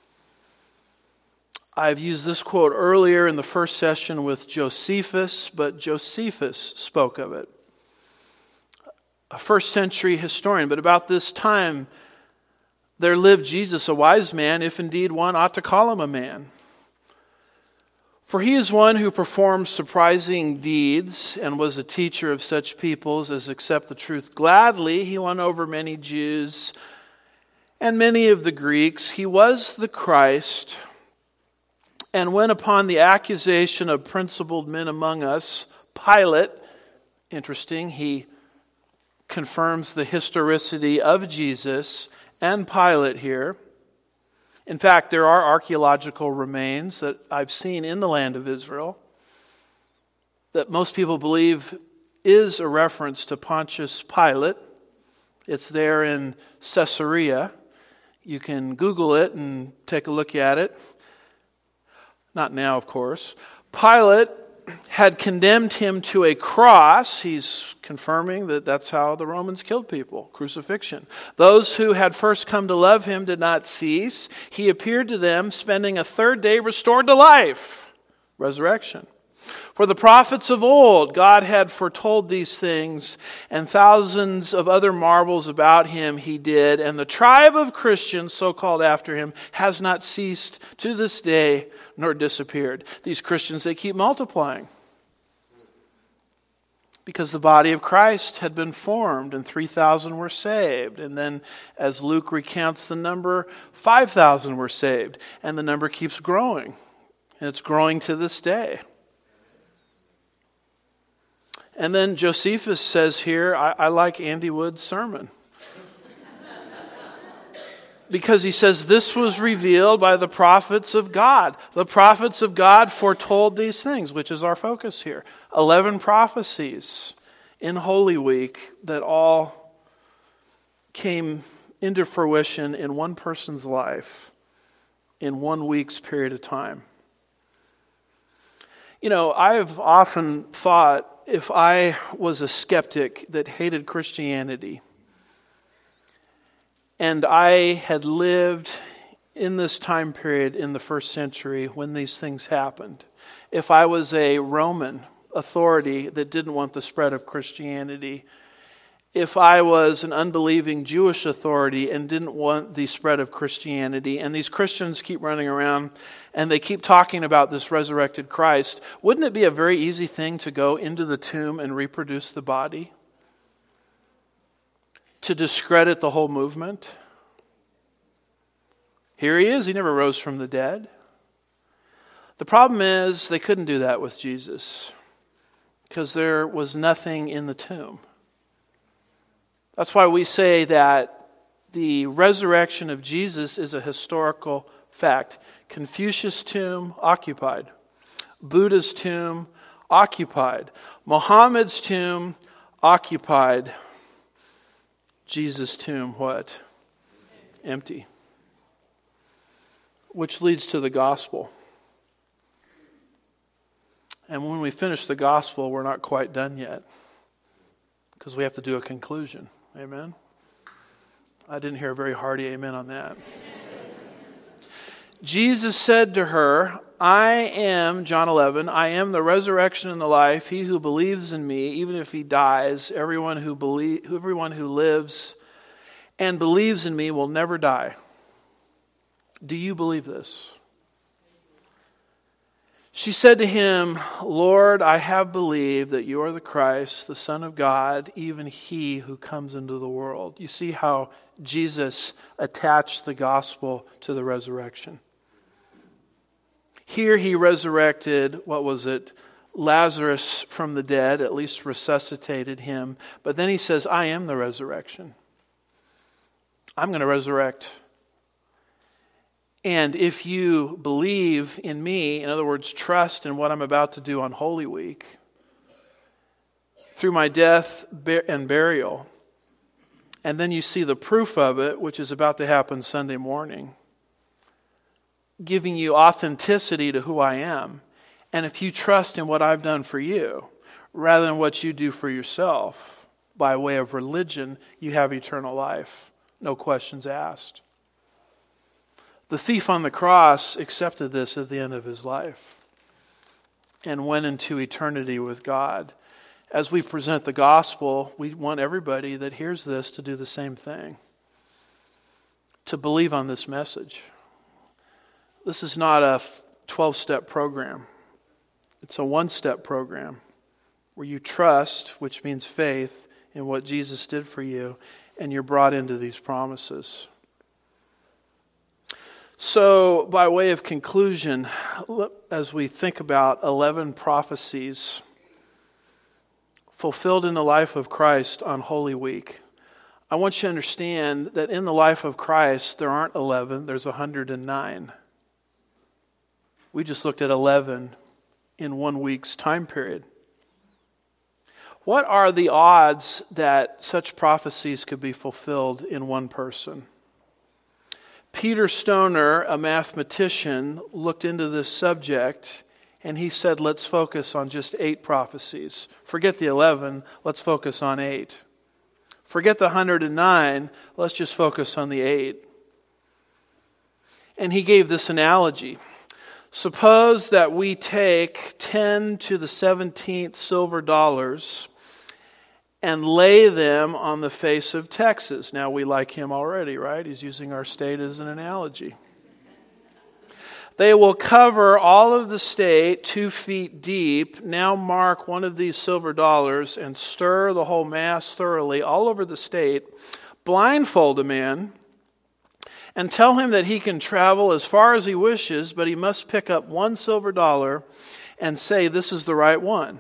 I've used this quote earlier in the first session with Josephus, but Josephus spoke of it. A first century historian, but about this time there lived Jesus, a wise man, if indeed one ought to call him a man. For he is one who performed surprising deeds and was a teacher of such peoples as accept the truth gladly. He won over many Jews and many of the Greeks. He was the Christ. And when upon the accusation of principled men among us, Pilate, interesting, he confirms the historicity of Jesus and Pilate here. In fact, there are archaeological remains that I've seen in the land of Israel that most people believe is a reference to Pontius Pilate. It's there in Caesarea. You can Google it and take a look at it. Not now, of course. Pilate had condemned him to a cross. He's confirming that that's how the Romans killed people, crucifixion. Those who had first come to love him did not cease. He appeared to them, spending a third day restored to life, resurrection. For the prophets of old, God had foretold these things, and thousands of other marvels about him he did. And the tribe of Christians, so called after him, has not ceased to this day, nor disappeared. These Christians, they keep multiplying. Because the body of Christ had been formed and three thousand were saved. And then as Luke recounts the number, five thousand were saved. And the number keeps growing. And it's growing to this day. And then Josephus says here, I, I like Andy Wood's sermon. Because he says this was revealed by the prophets of God. The prophets of God foretold these things, which is our focus here. Eleven prophecies in Holy Week that all came into fruition in one person's life in one week's period of time. You know, I've often thought if I was a skeptic that hated Christianity, and I had lived in this time period in the first century when these things happened, if I was a Roman authority that didn't want the spread of Christianity, if I was an unbelieving Jewish authority and didn't want the spread of Christianity, and these Christians keep running around and they keep talking about this resurrected Christ, wouldn't it be a very easy thing to go into the tomb and reproduce the body? To discredit the whole movement? Here he is, he never rose from the dead. The problem is they couldn't do that with Jesus because there was nothing in the tomb. That's why we say that the resurrection of Jesus is a historical fact. Confucius' tomb, occupied. Buddha's tomb, occupied. Muhammad's tomb, occupied. Jesus' tomb, what? Empty. Which leads to the gospel. And when we finish the gospel, we're not quite done yet. Because we have to do a conclusion. Amen? I didn't hear a very hearty amen on that. Jesus said to her, I am, John eleven, I am the resurrection and the life. He who believes in me, even if he dies, everyone who believe, everyone who lives and believes in me will never die. Do you believe this? She said to him, Lord, I have believed that you are the Christ, the Son of God, even he who comes into the world. You see how Jesus attached the gospel to the resurrection. Here he resurrected, what was it, Lazarus from the dead, at least resuscitated him. But then he says, I am the resurrection. I'm going to resurrect. And if you believe in me, in other words, trust in what I'm about to do on Holy Week, through my death and burial, and then you see the proof of it, which is about to happen Sunday morning, giving you authenticity to who I am. And if you trust in what I've done for you, rather than what you do for yourself, by way of religion, you have eternal life. No questions asked. The thief on the cross accepted this at the end of his life and went into eternity with God. As we present the gospel, we want everybody that hears this to do the same thing, to believe on this message. This is not a twelve-step program. It's a one-step program where you trust, which means faith, in what Jesus did for you, and you're brought into these promises. So, by way of conclusion, as we think about eleven prophecies fulfilled in the life of Christ on Holy Week, I want you to understand that in the life of Christ, there aren't eleven, there's one hundred nine. We just looked at eleven in one week's time period. What are the odds that such prophecies could be fulfilled in one person? Peter Stoner, a mathematician, looked into this subject and he said, let's focus on just eight prophecies. Forget the eleven, let's focus on eight. Forget the one hundred nine, let's just focus on the eight. And he gave this analogy. Suppose that we take ten to the seventeenth silver dollars and lay them on the face of Texas. Now, we like him already, right? He's using our state as an analogy. They will cover all of the state two feet deep. Now mark one of these silver dollars and stir the whole mass thoroughly all over the state. Blindfold a man and tell him that he can travel as far as he wishes, but he must pick up one silver dollar and say, this is the right one.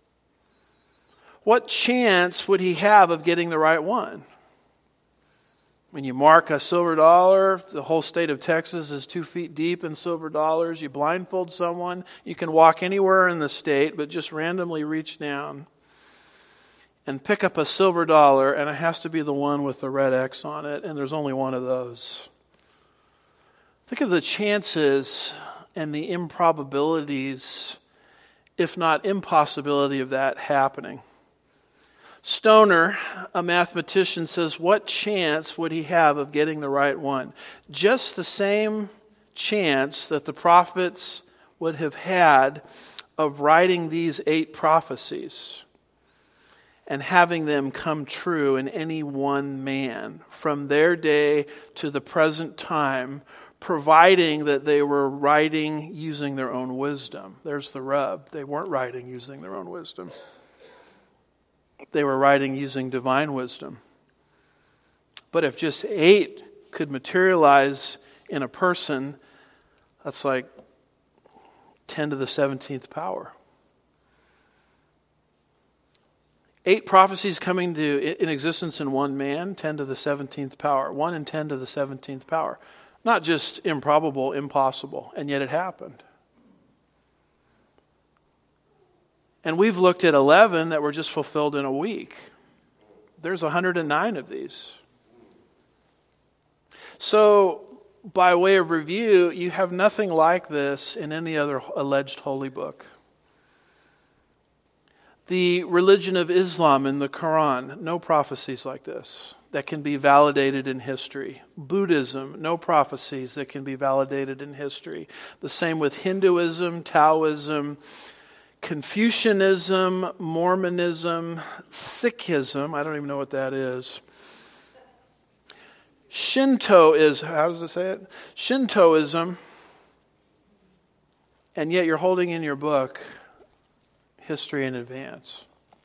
What chance would he have of getting the right one? When you mark a silver dollar, the whole state of Texas is two feet deep in silver dollars. You blindfold someone. You can walk anywhere in the state, but just randomly reach down and pick up a silver dollar, and it has to be the one with the red X on it, and there's only one of those. Think of the chances and the improbabilities, if not impossibility, of that happening. Stoner, a mathematician, says, what chance would he have of getting the right one? Just the same chance that the prophets would have had of writing these eight prophecies and having them come true in any one man from their day to the present time, providing that they were writing using their own wisdom. There's the rub. They weren't writing using their own wisdom. They were writing using divine wisdom. But if just eight could materialize in a person, that's like ten to the seventeenth power. Eight prophecies coming to in existence in one man, ten to the seventeenth power. One in ten to the seventeenth power. Not just improbable, impossible, and yet it happened. And we've looked at eleven that were just fulfilled in a week. There's one hundred nine of these. So, by way of review, you have nothing like this in any other alleged holy book. The religion of Islam in the Quran, no prophecies like this that can be validated in history. Buddhism, no prophecies that can be validated in history. The same with Hinduism, Taoism, Confucianism, Mormonism, Sikhism, I don't even know what that is. Shinto is, how does it say it? Shintoism, and yet you're holding in your book History in Advance.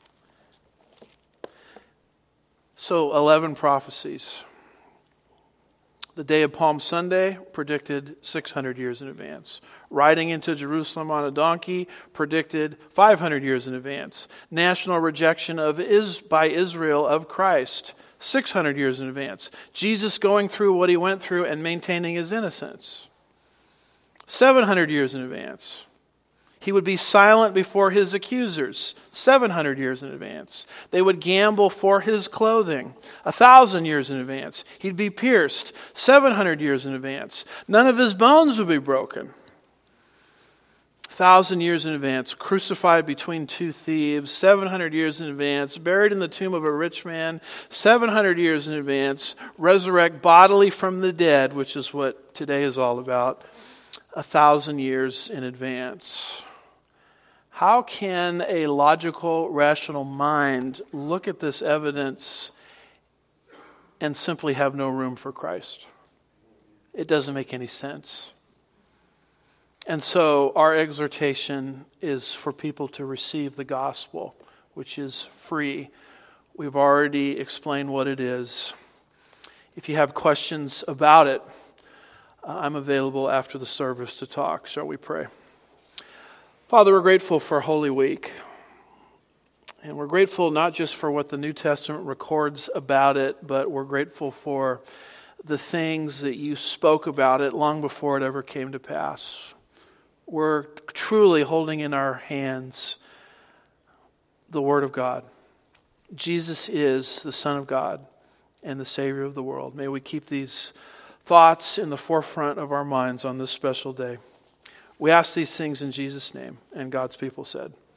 So, eleven prophecies. The day of Palm Sunday, predicted six hundred years in advance. Riding into Jerusalem on a donkey, predicted five hundred years in advance. National rejection of is by Israel of Christ, six hundred years in advance. Jesus going through what he went through and maintaining his innocence, seven hundred years in advance. He would be silent before his accusers, seven hundred years in advance. They would gamble for his clothing, one thousand years in advance. He'd be pierced, seven hundred years in advance. None of his bones would be broken. one thousand years in advance, crucified between two thieves, seven hundred years in advance, buried in the tomb of a rich man, seven hundred years in advance, resurrect bodily from the dead, which is what today is all about, one thousand years in advance. How can a logical, rational mind look at this evidence and simply have no room for Christ? It doesn't make any sense. And so our exhortation is for people to receive the gospel, which is free. We've already explained what it is. If you have questions about it, I'm available after the service to talk. Shall we pray? Father, we're grateful for Holy Week. And we're grateful not just for what the New Testament records about it, but we're grateful for the things that you spoke about it long before it ever came to pass. We're truly holding in our hands the Word of God. Jesus is the Son of God and the Savior of the world. May we keep these thoughts in the forefront of our minds on this special day. We ask these things in Jesus' name, and God's people said.